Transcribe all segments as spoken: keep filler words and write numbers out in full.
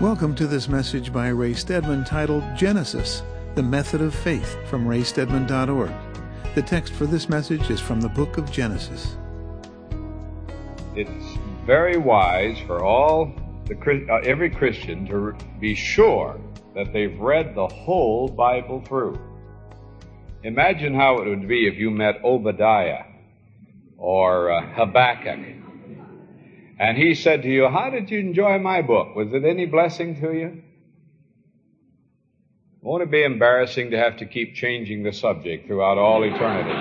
Welcome to this message by Ray Stedman titled Genesis, the Method of Faith, from ray stedman dot org. The text for this message is from the book of Genesis. It's very wise for all the uh, every Christian to be sure that they've read the whole Bible through. Imagine how it would be if you met Obadiah or uh, Habakkuk, and he said to you, "How did you enjoy my book? Was it any blessing to you?" Won't it be embarrassing to have to keep changing the subject throughout all eternity?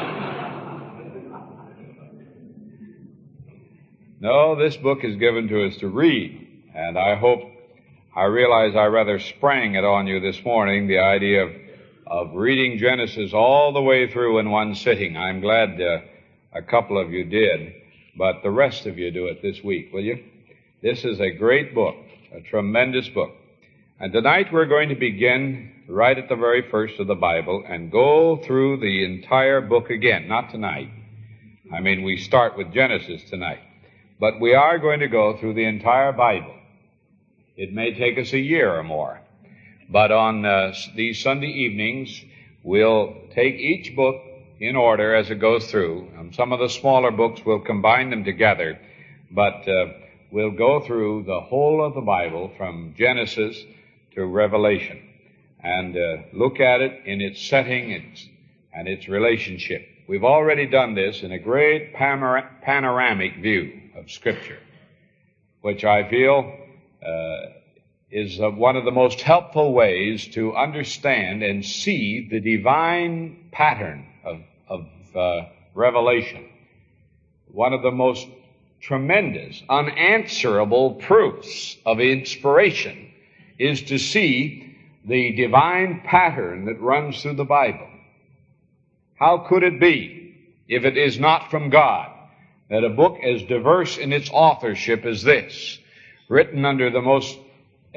No, this book is given to us to read, and I hope, I realize I rather sprang it on you this morning, the idea of, of reading Genesis all the way through in one sitting. I'm glad uh, a couple of you did, but the rest of you do it this week, will you? This is a great book, a tremendous book. And tonight we're going to begin right at the very first of the Bible and go through the entire book again. Not tonight. I mean, we start with Genesis tonight. But we are going to go through the entire Bible. It may take us a year or more. But on uh, these Sunday evenings, we'll take each book in order as it goes through. Um, some of the smaller books, we'll combine them together. But uh, we'll go through the whole of the Bible from Genesis to Revelation and uh, look at it in its setting its, and its relationship. We've already done this in a great panora- panoramic view of Scripture, which I feel uh, is uh, one of the most helpful ways to understand and see the divine pattern of, of uh, Revelation. One of the most tremendous, unanswerable proofs of inspiration is to see the divine pattern that runs through the Bible. How could it be, if it is not from God, that a book as diverse in its authorship as this, written under the most uh,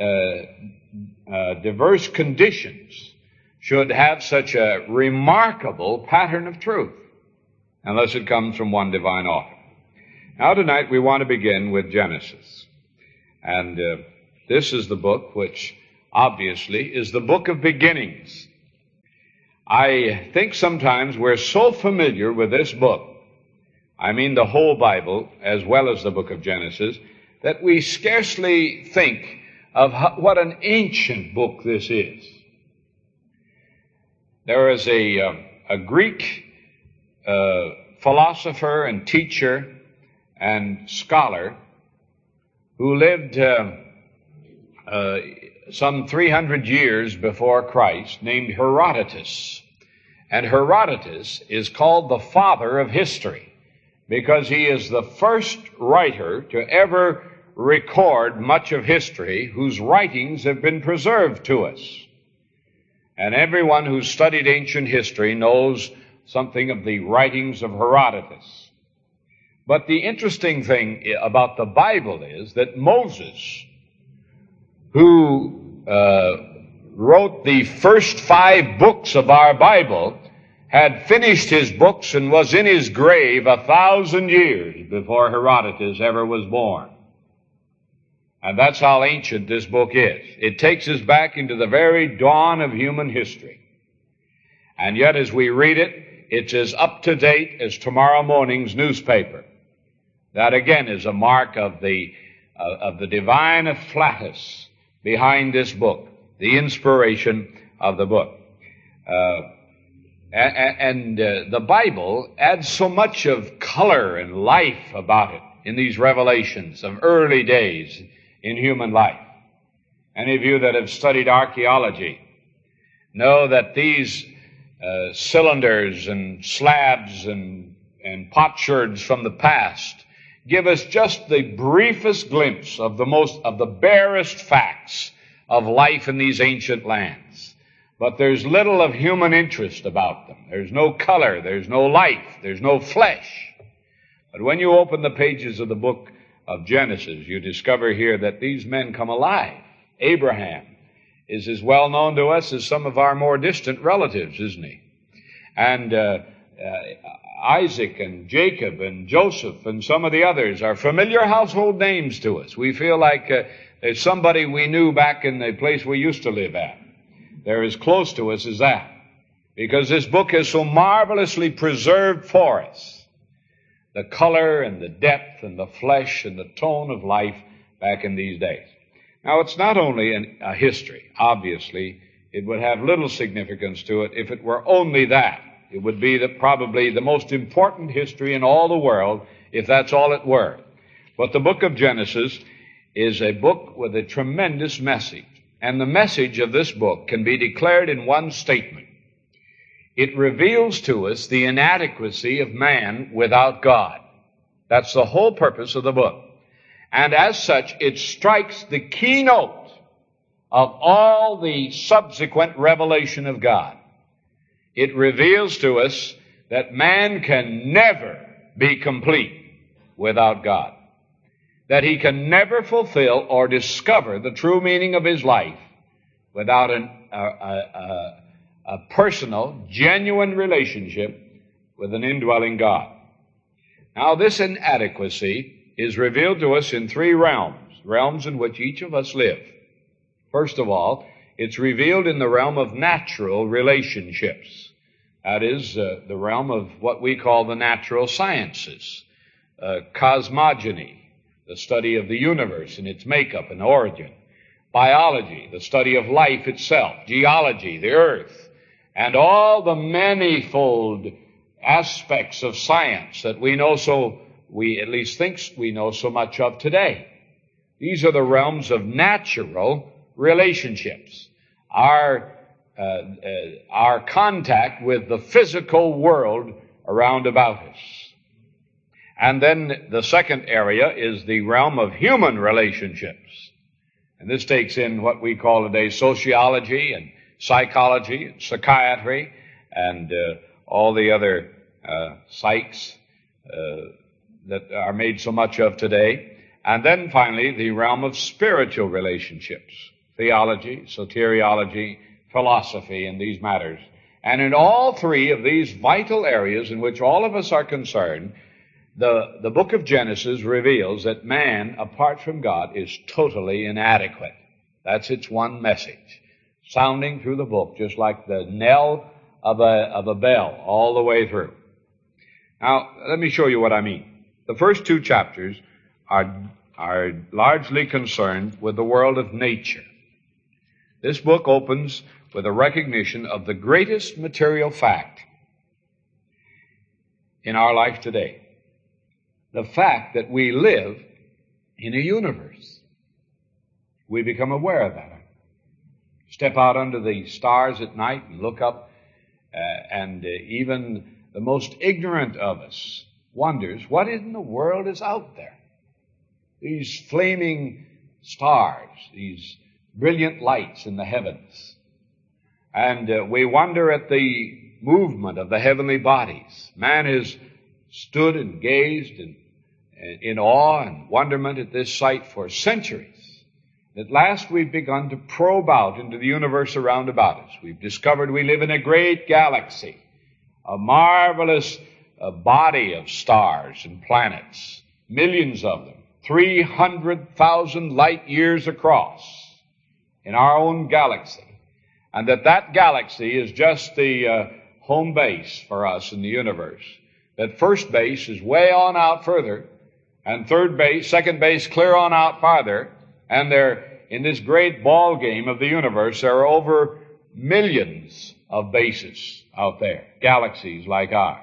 uh, diverse conditions, should have such a remarkable pattern of truth, unless it comes from one divine author? Now tonight we want to begin with Genesis. And uh, this is the book which obviously is the book of beginnings. I think sometimes we're so familiar with this book, I mean the whole Bible as well as the book of Genesis, that we scarcely think of how, what an ancient book this is. There is a, uh, a Greek uh, philosopher and teacher and scholar who lived uh, uh, some three hundred years before Christ, named Herodotus. And Herodotus is called the father of history because he is the first writer to ever record much of history whose writings have been preserved to us. And everyone who's studied ancient history knows something of the writings of Herodotus. But the interesting thing about the Bible is that Moses, who uh, wrote the first five books of our Bible, had finished his books and was in his grave a thousand years before Herodotus ever was born. And that's how ancient this book is. It takes us back into the very dawn of human history. And yet as we read it, it's as up to date as tomorrow morning's newspaper. That again is a mark of the, uh, of the divine afflatus behind this book, the inspiration of the book. Uh, and and uh, the Bible adds so much of color and life about it in these revelations of early days in human life. Any of you that have studied archaeology know that these uh, cylinders and slabs and, and potsherds from the past give us just the briefest glimpse of the most, of the barest facts of life in these ancient lands. But there's little of human interest about them. There's no color, there's no life, there's no flesh. But when you open the pages of the book of Genesis, you discover here that these men come alive. Abraham is as well known to us as some of our more distant relatives, isn't he? And uh, uh, Isaac and Jacob and Joseph and some of the others are familiar household names to us. We feel like uh, there's somebody we knew back in the place we used to live at. They're as close to us as that. Because this book is so marvelously preserved for us. The color and the depth and the flesh and the tone of life back in these days. Now, it's not only an, a history. Obviously, it would have little significance to it if it were only that. It would be the, probably the most important history in all the world if that's all it were. But the book of Genesis is a book with a tremendous message. And the message of this book can be declared in one statement. It reveals to us the inadequacy of man without God. That's the whole purpose of the book. And as such, it strikes the keynote of all the subsequent revelation of God. It reveals to us that man can never be complete without God. That he can never fulfill or discover the true meaning of his life without an, a, a, a, a personal, genuine relationship with an indwelling God. Now, this inadequacy is revealed to us in three realms, realms in which each of us live. First of all, it's revealed in the realm of natural relationships. That is, uh, the realm of what we call the natural sciences, uh, cosmogony, the study of the universe and its makeup and origin, biology, the study of life itself, geology, the earth, and all the manifold aspects of science that we know so, we at least think we know so much of today. These are the realms of natural relationships. Our, uh, uh, our contact with the physical world around about us. And then the second area is the realm of human relationships. And this takes in what we call today sociology and psychology and psychiatry and uh, all the other uh, psychs uh, that are made so much of today. And then finally, the realm of spiritual relationships, theology, soteriology, philosophy, and these matters. And in all three of these vital areas in which all of us are concerned, the, the book of Genesis reveals that man, apart from God, is totally inadequate. That's its one message, sounding through the book, just like the knell of a, of a bell all the way through. Now, let me show you what I mean. The first two chapters are, are largely concerned with the world of nature. This book opens with a recognition of the greatest material fact in our life today. The fact that we live in a universe. We become aware of that. Step out under the stars at night and look up, uh, and uh, even the most ignorant of us wonders what in the world is out there. These flaming stars, these brilliant lights in the heavens. And uh, we wonder at the movement of the heavenly bodies. Man has stood and gazed in, in awe and wonderment at this sight for centuries. At last we've begun to probe out into the universe around about us. We've discovered we live in a great galaxy, a marvelous uh, body of stars and planets, millions of them, three hundred thousand light years across in our own galaxy. And that that galaxy is just the uh, home base for us in the universe. That first base is way on out further, and third base, second base clear on out farther, and there, in this great ball game of the universe, there are over millions of bases out there, galaxies like ours.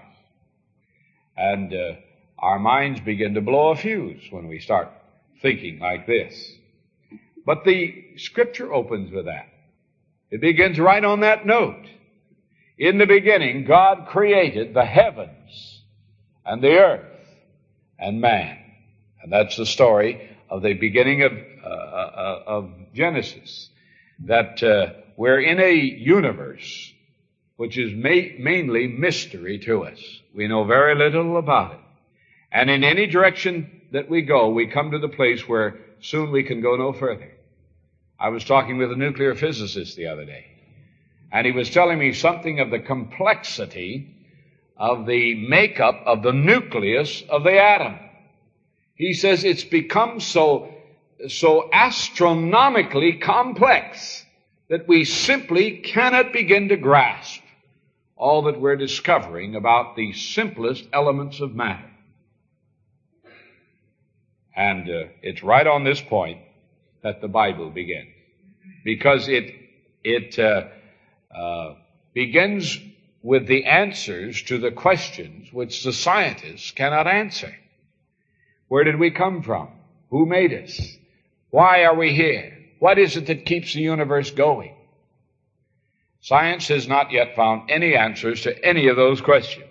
And uh, our minds begin to blow a fuse when we start thinking like this. But the Scripture opens with that. It begins right on that note. In the beginning, God created the heavens and the earth and man. And that's the story of the beginning of, uh, uh, of Genesis. That uh, we're in a universe which is ma- mainly mystery to us. We know very little about it. And in any direction that we go, we come to the place where soon we can go no further. I was talking with a nuclear physicist the other day, and he was telling me something of the complexity of the makeup of the nucleus of the atom. He says it's become so, so astronomically complex that we simply cannot begin to grasp all that we're discovering about the simplest elements of matter. And uh, it's right on this point that the Bible begins, because it it uh, uh, begins with the answers to the questions which the scientists cannot answer. Where did we come from? Who made us? Why are we here? What is it that keeps the universe going? Science has not yet found any answers to any of those questions.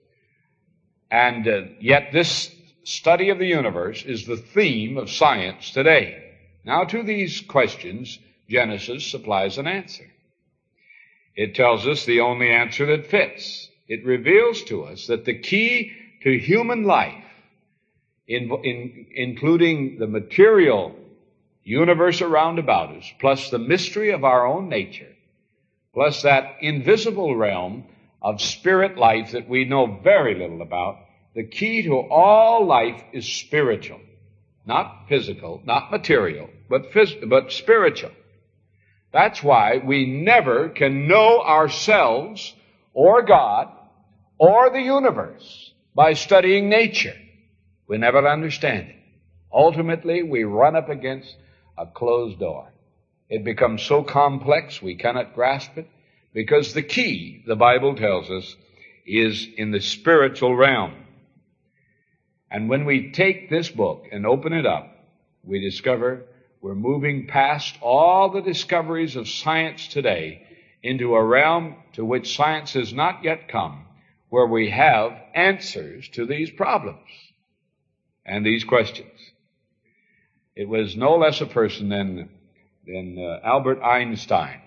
And uh, yet this study of the universe is the theme of science today. Now, to these questions, Genesis supplies an answer. It tells us the only answer that fits. It reveals to us that the key to human life, in, in, including the material universe around about us, plus the mystery of our own nature, plus that invisible realm of spirit life that we know very little about, the key to all life is spiritual. Not physical, not material, but, phys- but spiritual. That's why we never can know ourselves or God or the universe by studying nature. We never understand it. Ultimately, we run up against a closed door. It becomes so complex we cannot grasp it, because the key, the Bible tells us, is in the spiritual realm. And when we take this book and open it up, we discover we're moving past all the discoveries of science today into a realm to which science has not yet come, where we have answers to these problems and these questions. It was no less a person than, than uh, Albert Einstein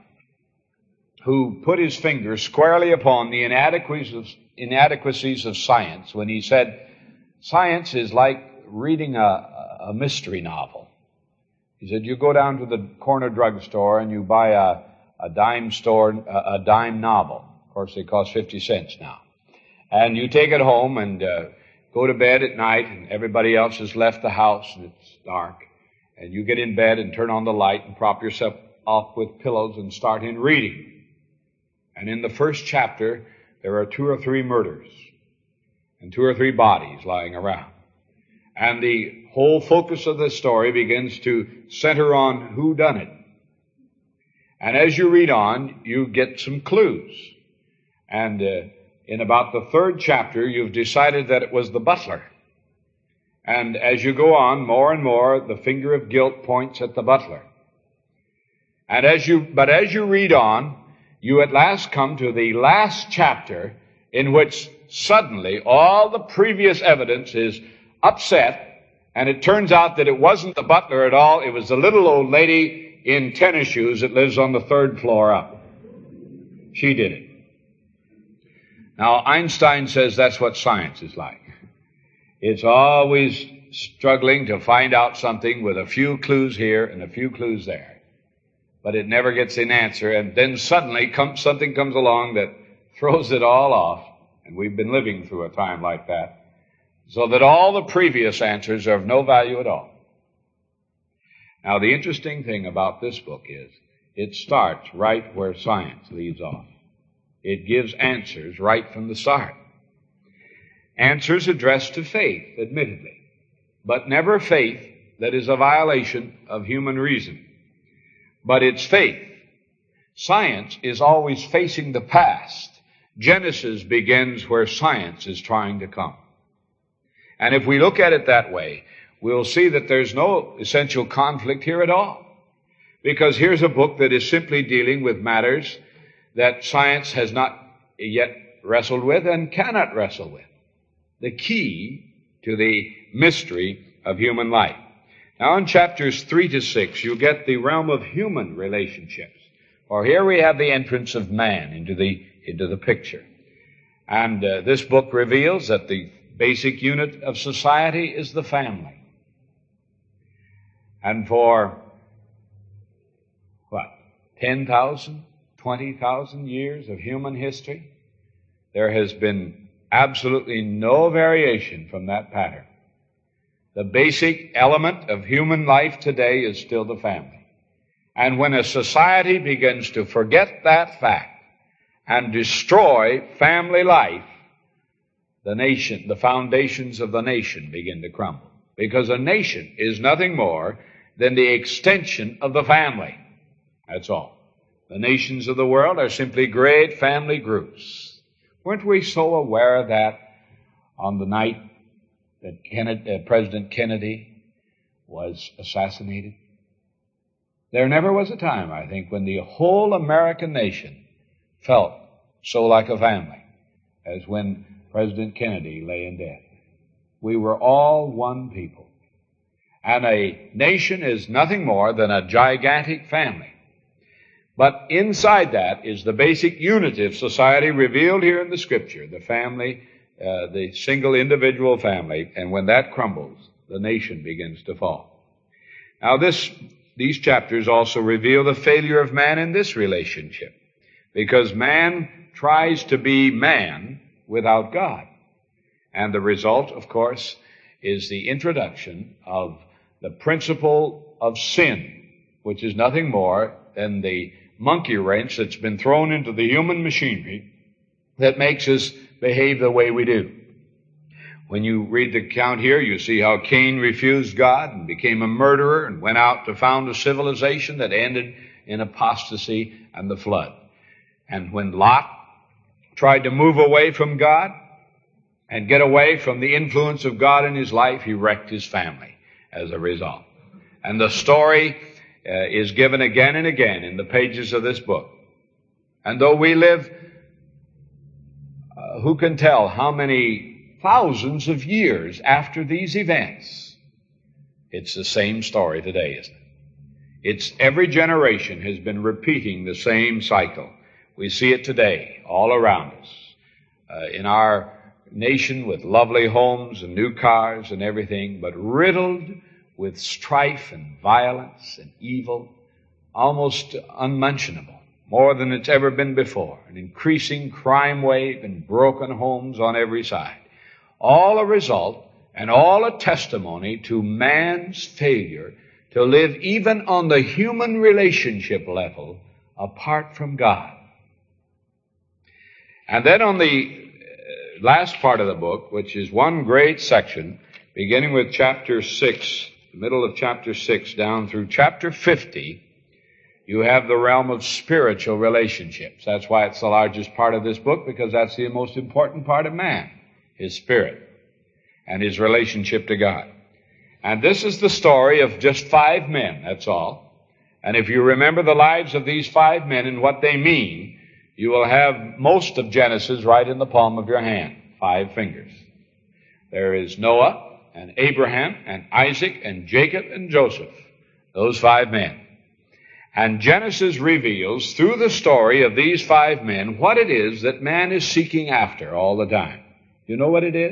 who put his finger squarely upon the inadequacies of, inadequacies of science when he said, science is like reading a, a mystery novel. He said, you go down to the corner drugstore and you buy a, a dime store, a, a dime novel. Of course, they cost fifty cents now. And you take it home and uh, go to bed at night, and everybody else has left the house and it's dark. And you get in bed and turn on the light and prop yourself up with pillows and start in reading. And in the first chapter, there are two or three murders and two or three bodies lying around. And the whole focus of the story begins to center on who done it. And as you read on, you get some clues. And uh, in about the third chapter, you've decided that it was the butler. And as you go on, more and more, the finger of guilt points at the butler. And as you, but as you read on, you at last come to the last chapter, in which suddenly all the previous evidence is upset, and it turns out that it wasn't the butler at all, it was the little old lady in tennis shoes that lives on the third floor up. She did it. Now, Einstein says that's what science is like. It's always struggling to find out something with a few clues here and a few clues there. But it never gets an answer, and then suddenly come, something comes along that throws it all off, and we've been living through a time like that, so that all the previous answers are of no value at all. Now, the interesting thing about this book is it starts right where science leaves off. It gives answers right from the start. Answers addressed to faith, admittedly, but never faith that is a violation of human reason. But it's faith. Science is always facing the past. Genesis begins where science is trying to come. And if we look at it that way, we'll see that there's no essential conflict here at all. Because here's a book that is simply dealing with matters that science has not yet wrestled with and cannot wrestle with. The key to the mystery of human life. Now, in chapters three to six, you get the realm of human relationships. For here we have the entrance of man into the, into the picture. And uh, this book reveals that the basic unit of society is the family. And for, what, ten thousand, twenty thousand years of human history, there has been absolutely no variation from that pattern. The basic element of human life today is still the family. And when a society begins to forget that fact and destroy family life, the nation, the foundations of the nation begin to crumble. Because a nation is nothing more than the extension of the family. That's all. The nations of the world are simply great family groups. Weren't we so aware of that on the night that Kennedy, uh, President Kennedy was assassinated? There never was a time, I think, when the whole American nation felt so like a family as when President Kennedy lay in death. We were all one people. And a nation is nothing more than a gigantic family. But inside that is the basic unity of society revealed here in the Scripture, the family, uh, the single individual family, and when that crumbles, the nation begins to fall. Now this, these chapters also reveal the failure of man in this relationship, because man tries to be man without God. And the result, of course, is the introduction of the principle of sin, which is nothing more than the monkey wrench that's been thrown into the human machinery that makes us behave the way we do. When you read the account here, you see how Cain refused God and became a murderer and went out to found a civilization that ended in apostasy and the flood. And when Lot tried to move away from God and get away from the influence of God in his life, he wrecked his family as a result. And the story uh, is given again and again in the pages of this book. And though we live, uh, who can tell how many thousands of years after these events, it's the same story today, isn't it? It's every generation has been repeating the same cycle. We see it today all around us. Uh, in our nation with lovely homes and new cars and everything, but riddled with strife and violence and evil, almost unmentionable, more than it's ever been before. An increasing crime wave and broken homes on every side. All a result and all a testimony to man's failure to live even on the human relationship level apart from God. And then on the last part of the book, which is one great section, beginning with chapter six, the middle of chapter six, down through chapter fifty, you have the realm of spiritual relationships. That's why it's the largest part of this book, because that's the most important part of man, his spirit and his relationship to God. And this is the story of just five men, that's all. And if you remember the lives of these five men and what they mean, you will have most of Genesis right in the palm of your hand, five fingers. There is Noah and Abraham and Isaac and Jacob and Joseph, those five men. And Genesis reveals through the story of these five men what it is that man is seeking after all the time. You know what it is?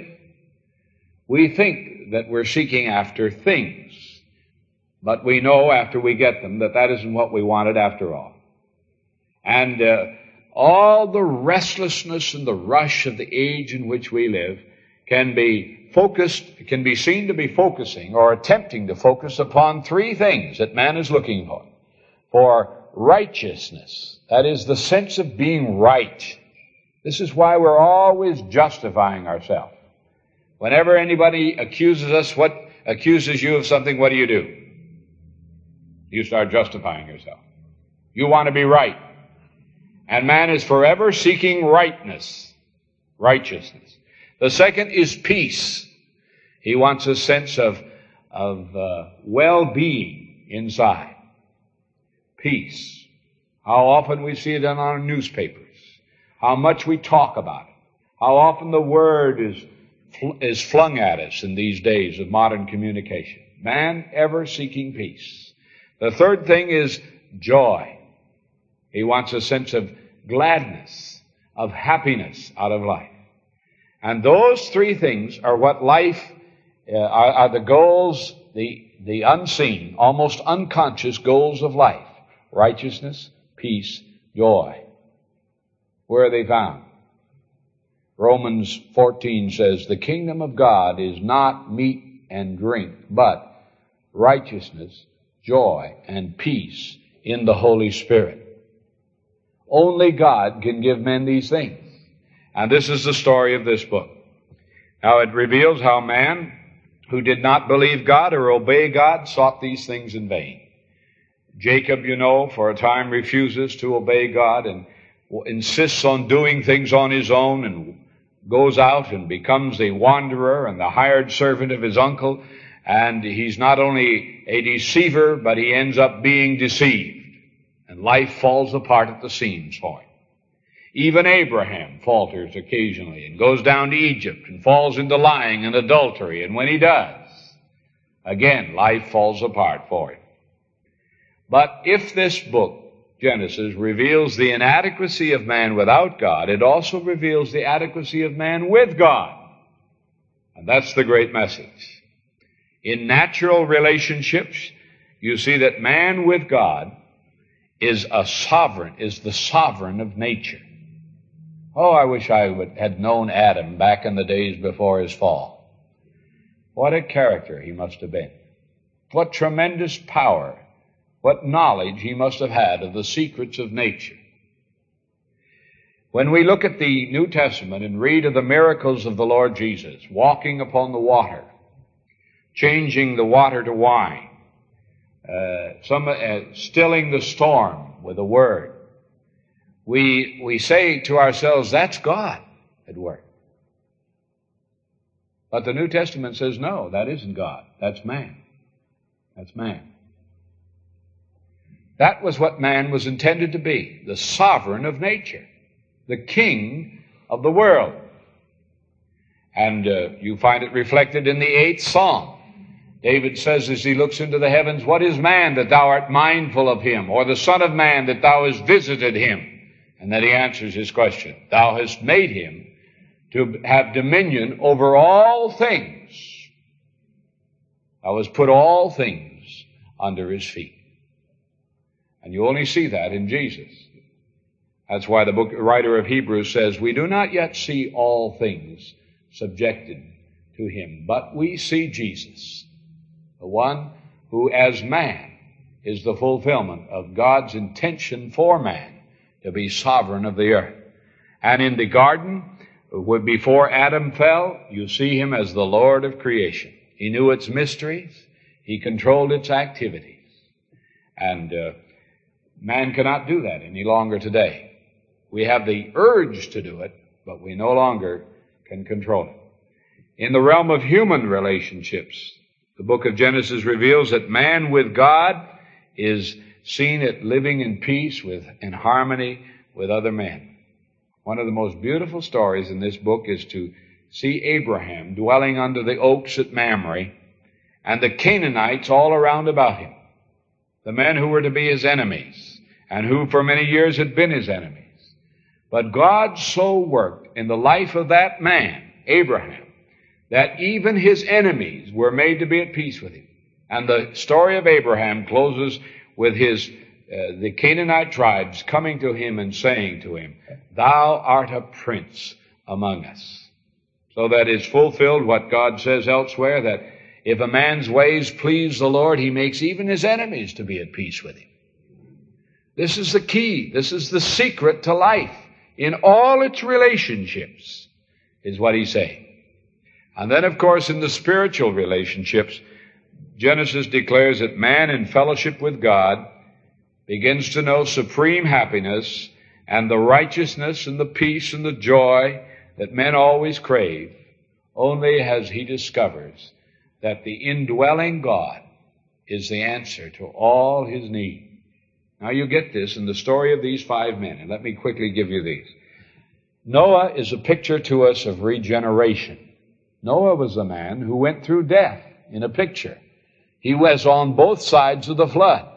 We think that we're seeking after things, but we know after we get them that that isn't what we wanted after all. And uh, all the restlessness and the rush of the age in which we live can be focused, can be seen to be focusing or attempting to focus upon three things that man is looking for. For righteousness, that is the sense of being right. This is why we're always justifying ourselves. Whenever anybody accuses us, what accuses you of something, what do you do? You start justifying yourself. You want to be right. And man is forever seeking rightness, righteousness. The second is peace. He wants a sense of, of uh, well-being inside. Peace. How often we see it in our newspapers. How much we talk about it. How often the word is, is flung at us in these days of modern communication. Man ever seeking peace. The third thing is joy. He wants a sense of gladness, of happiness out of life. And those three things are what life, uh, are, are the goals, the, the unseen, almost unconscious goals of life. Righteousness, peace, joy. Where are they found? Romans fourteen says, the kingdom of God is not meat and drink, but righteousness, joy, and peace in the Holy Spirit. Only God can give men these things. And this is the story of this book. Now it reveals how man who did not believe God or obey God sought these things in vain. Jacob, you know, for a time refuses to obey God and insists on doing things on his own and goes out and becomes a wanderer and the hired servant of his uncle. And he's not only a deceiver, but he ends up being deceived. And life falls apart at the seams for him. Even Abraham falters occasionally and goes down to Egypt and falls into lying and adultery. And when he does, again, life falls apart for him. But if this book, Genesis, reveals the inadequacy of man without God, it also reveals the adequacy of man with God. And that's the great message. In natural relationships, you see that man with God is a sovereign, is the sovereign of nature. Oh, I wish I would, had known Adam back in the days before his fall. What a character he must have been. What tremendous power, what knowledge he must have had of the secrets of nature. When we look at the New Testament and read of the miracles of the Lord Jesus, walking upon the water, changing the water to wine, uh, some, uh, stilling the storm with a word, we, we say to ourselves, that's God at work. But the New Testament says, no, that isn't God. That's man. That's man. That was what man was intended to be, the sovereign of nature, the king of the world. And uh, you find it reflected in the eighth Psalm. David says as he looks into the heavens, what is man that thou art mindful of him, or the son of man that thou hast visited him? And then he answers his question, thou hast made him to have dominion over all things. Thou hast put all things under his feet. And you only see that in Jesus. That's why the book, writer of Hebrews says, we do not yet see all things subjected to him, but we see Jesus, the one who as man is the fulfillment of God's intention for man to be sovereign of the earth. And in the garden, before Adam fell, you see him as the Lord of creation. He knew its mysteries. He controlled its activities. And uh, man cannot do that any longer today. We have the urge to do it, but we no longer can control it. In the realm of human relationships, the book of Genesis reveals that man with God is seen at living in peace with, in harmony with other men. One of the most beautiful stories in this book is to see Abraham dwelling under the oaks at Mamre and the Canaanites all around about him, the men who were to be his enemies and who for many years had been his enemies. But God so worked in the life of that man, Abraham, that even his enemies were made to be at peace with him. And the story of Abraham closes with his uh, the Canaanite tribes coming to him and saying to him, thou art a prince among us. So that is fulfilled what God says elsewhere, that if a man's ways please the Lord, he makes even his enemies to be at peace with him. This is the key. This is the secret to life in all its relationships, is what he's saying. And then, of course, in the spiritual relationships, Genesis declares that man in fellowship with God begins to know supreme happiness and the righteousness and the peace and the joy that men always crave, only as he discovers that the indwelling God is the answer to all his need. Now you get this in the story of these five men, and let me quickly give you these. Noah is a picture to us of regeneration. Noah was the man who went through death in a picture. He was on both sides of the flood.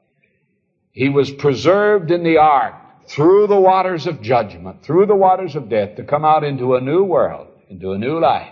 He was preserved in the ark through the waters of judgment, through the waters of death, to come out into a new world, into a new life.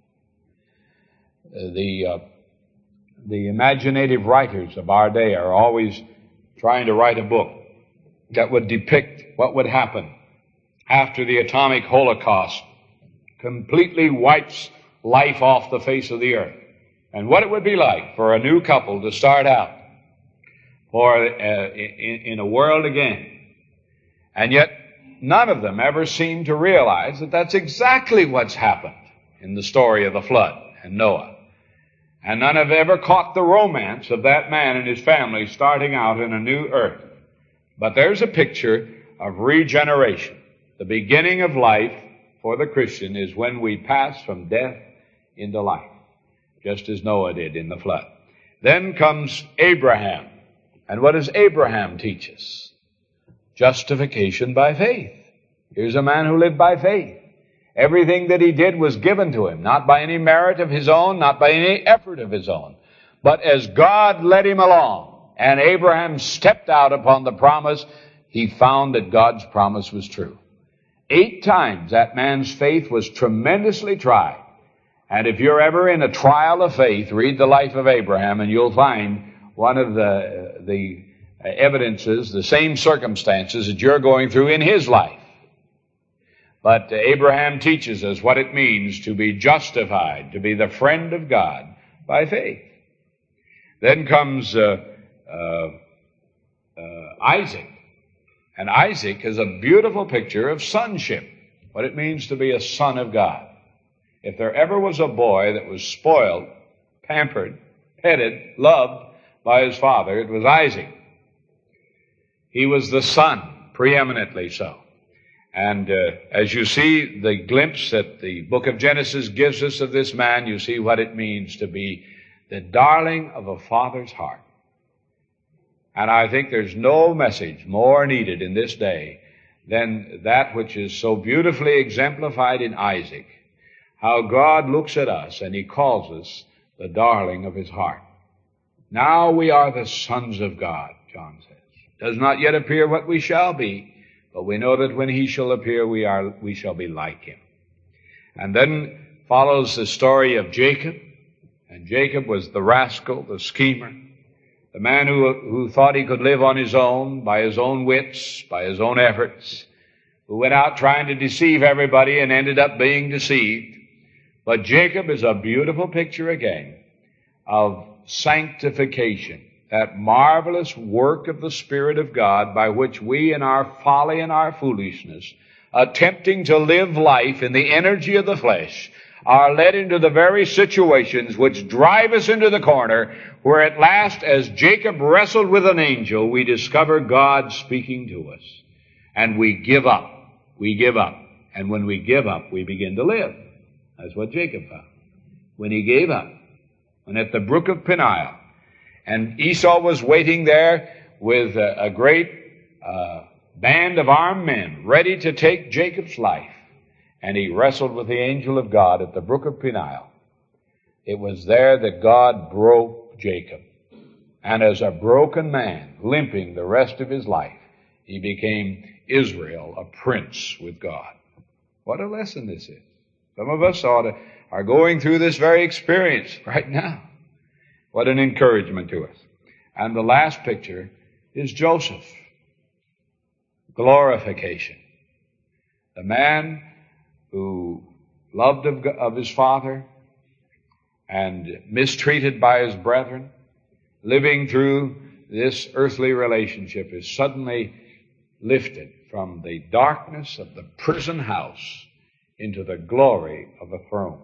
Uh, the, uh, the imaginative writers of our day are always trying to write a book that would depict what would happen after the atomic holocaust completely wipes life off the face of the earth. and what it would be like for a new couple to start out for uh, in, in a world again. And yet, none of them ever seem to realize that that's exactly what's happened in the story of the flood and Noah. And none have ever caught the romance of that man and his family starting out in a new earth. But there's a picture of regeneration. The beginning of life for the Christian is when we pass from death into life, just as Noah did in the flood. Then comes Abraham. And what does Abraham teach us? Justification by faith. Here's a man who lived by faith. Everything that he did was given to him, not by any merit of his own, not by any effort of his own, but as God led him along, and Abraham stepped out upon the promise, he found that God's promise was true. Eight times that man's faith was tremendously tried. And if you're ever in a trial of faith, read the life of Abraham, and you'll find one of the, the evidences, the same circumstances that you're going through in his life. But Abraham teaches us what it means to be justified, to be the friend of God by faith. Then comes uh, uh, uh, Isaac. And Isaac is a beautiful picture of sonship, what it means to be a son of God. If there ever was a boy that was spoiled, pampered, petted, loved by his father, it was Isaac. He was the son, preeminently so. And uh, as you see the glimpse that the book of Genesis gives us of this man, you see what it means to be the darling of a father's heart. And I think there's no message more needed in this day than that which is so beautifully exemplified in Isaac. How God looks at us and he calls us the darling of his heart. Now we are the sons of God, John says. Does not yet appear what we shall be, but we know that when he shall appear, we are, we shall be like him. And then follows the story of Jacob. And Jacob was the rascal, the schemer, the man who, who thought he could live on his own, by his own wits, by his own efforts, who went out trying to deceive everybody and ended up being deceived. But Jacob is a beautiful picture again of sanctification, that marvelous work of the Spirit of God by which we in our folly and our foolishness, attempting to live life in the energy of the flesh, are led into the very situations which drive us into the corner where at last, as Jacob wrestled with an angel, we discover God speaking to us. And we give up. We give up. And when we give up, we begin to live. That's what Jacob found. When he gave up, when at the brook of Peniel, and Esau was waiting there with a, a great uh, band of armed men ready to take Jacob's life. And he wrestled with the angel of God at the brook of Peniel. It was there that God broke Jacob. And as a broken man, limping the rest of his life, he became Israel, a prince with God. What a lesson this is. Some of us ought to, are going through this very experience right now. What an encouragement to us. And the last picture is Joseph. Glorification. The man who loved of, of his father and mistreated by his brethren, living through this earthly relationship, is suddenly lifted from the darkness of the prison house into the glory of the throne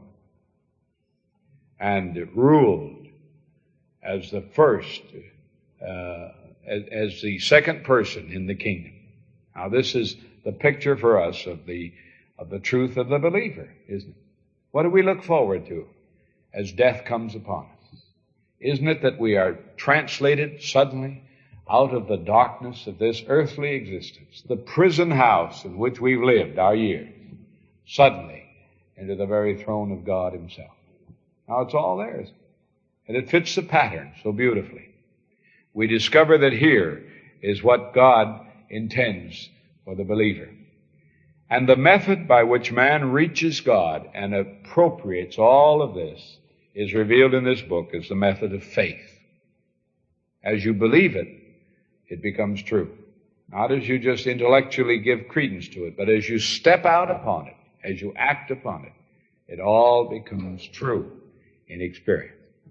and ruled as the first, uh, as, as the second person in the kingdom. Now this is the picture for us of the of the truth of the believer, isn't it? What do we look forward to as death comes upon us? Isn't it that we are translated suddenly out of the darkness of this earthly existence, the prison house in which we've lived our years, suddenly into the very throne of God himself? Now it's all there, isn't it? And it fits the pattern so beautifully. We discover that here is what God intends for the believer. And the method by which man reaches God and appropriates all of this is revealed in this book as the method of faith. As you believe it, it becomes true. Not as you just intellectually give credence to it, but as you step out upon it, as you act upon it, it all becomes true in experience.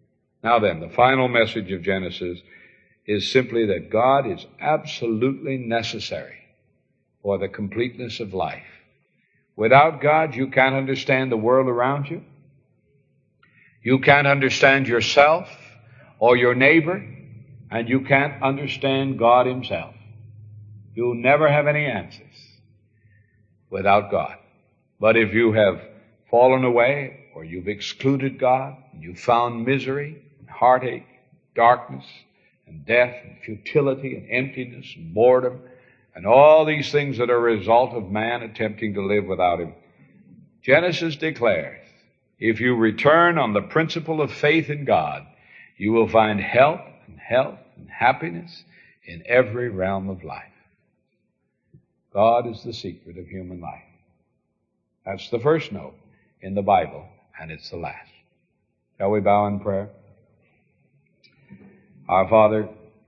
Now then, the final message of Genesis is simply that God is absolutely necessary for the completeness of life. Without God, you can't understand the world around you. You can't understand yourself or your neighbor, and you can't understand God himself. You'll never have any answers without God. But if you have fallen away, or you've excluded God, and you've found misery, and heartache, darkness, and death, and futility, and emptiness, and boredom, and all these things that are a result of man attempting to live without him, Genesis declares, if you return on the principle of faith in God, you will find help and health and happiness in every realm of life. God is the secret of human life. That's the first note in the Bible, and it's the last. Shall we bow in prayer? Our Father,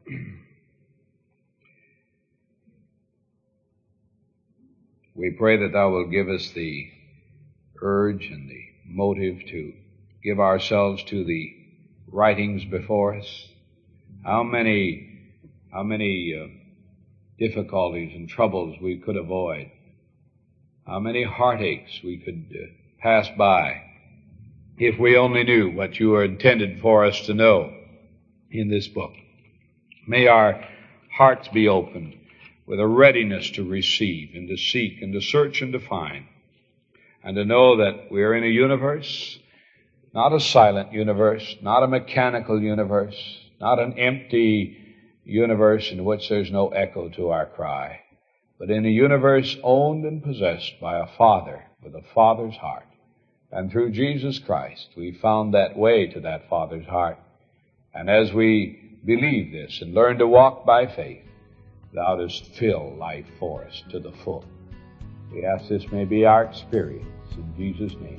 we pray that Thou wilt give us the urge and the motive to give ourselves to the writings before us. How many, how many uh, difficulties and troubles we could avoid. How many heartaches we could uh, pass by if we only knew what You are intended for us to know in this book. May our hearts be opened with a readiness to receive and to seek and to search and to find, and to know that we are in a universe, not a silent universe, not a mechanical universe, not an empty universe in which there's no echo to our cry, but in a universe owned and possessed by a Father with a Father's heart. And through Jesus Christ, we found that way to that Father's heart. And as we believe this and learn to walk by faith, Thou dost fill life for us to the full. We ask this may be our experience. In Jesus' name,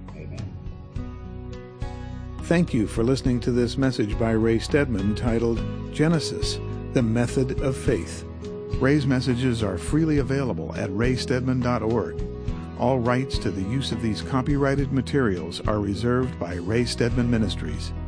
amen. Thank you for listening to this message by Ray Stedman titled Genesis, the Method of Faith. Ray's messages are freely available at ray stedman dot org. All rights to the use of these copyrighted materials are reserved by Ray Stedman Ministries.